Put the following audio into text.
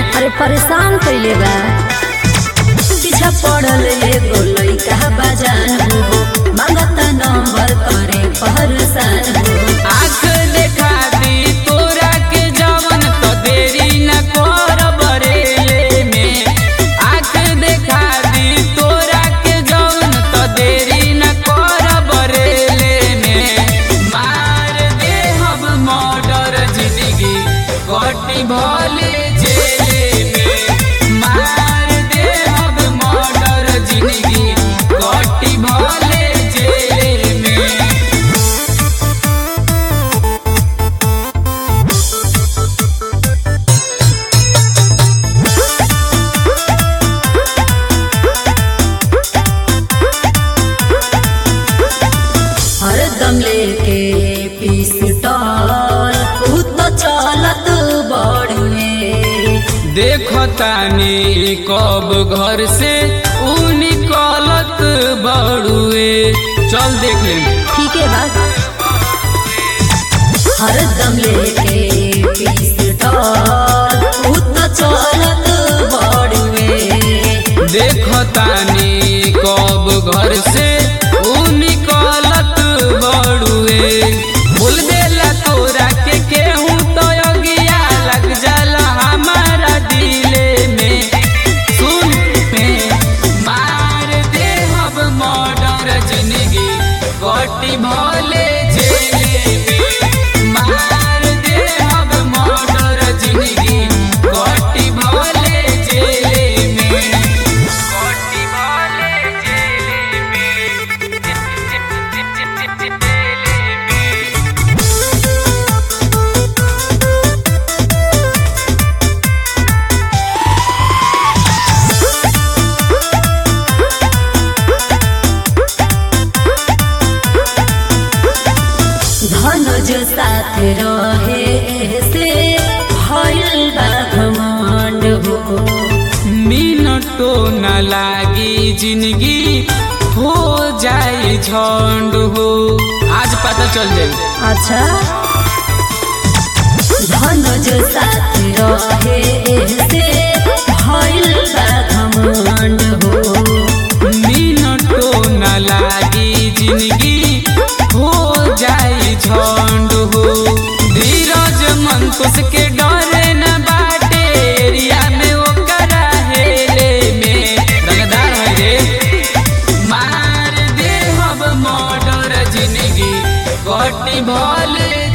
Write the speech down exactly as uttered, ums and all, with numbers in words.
अरे परेशान कइले बा पीछा पड़ल एगो लइका बाजान हो मांगता नंबर करे परेशान हो। आँख देखा दी तोरा के जवन तो देरी न कर बरेले में। आँख देखा दी तोरा के जवन तो देरी न कर बरेले में। मार दे हम मर्डर जिंदगी कटी भले जेले में। मार दे हम मर्डर जिंदगी कटी भले जेले में। हरदम लेके पिस्टल उ तो चलत बड़ुए। देखतानी कब घर से ऊ निकलत बड़ुए। चल देख ले। ठीक है बात हरदम लेके पिस्टल उ तो चलत बड़ुए। देखतानी कब घर से ऊ निकलत बड़ुए। बोल देला तोरा के केहू तो अगिया लग जाला हमारा दिले में। सुन में मार दे हम मर्डर जिंदगी कटी भले जेले में। मार दे हम मर्डर जिंदगी कटी भले जेले में। कटी भले जेले में। धनुज साथ रहे से भइल बा घमंड हो। मिनटो न लागी जिंदगी हो जाए झंड हो। आज पता चल जाए। अच्छा धनुज साथ रहे से भइल बा घमंड हो। मिनटो न लागी जिंदगी हो जाए झंड हो। धीरज मंकुश के डरे न बाटे एरिया में ओकरा हेले में। रंगदार है रे। मार दे हम मर्डर जिंदगी कटी भले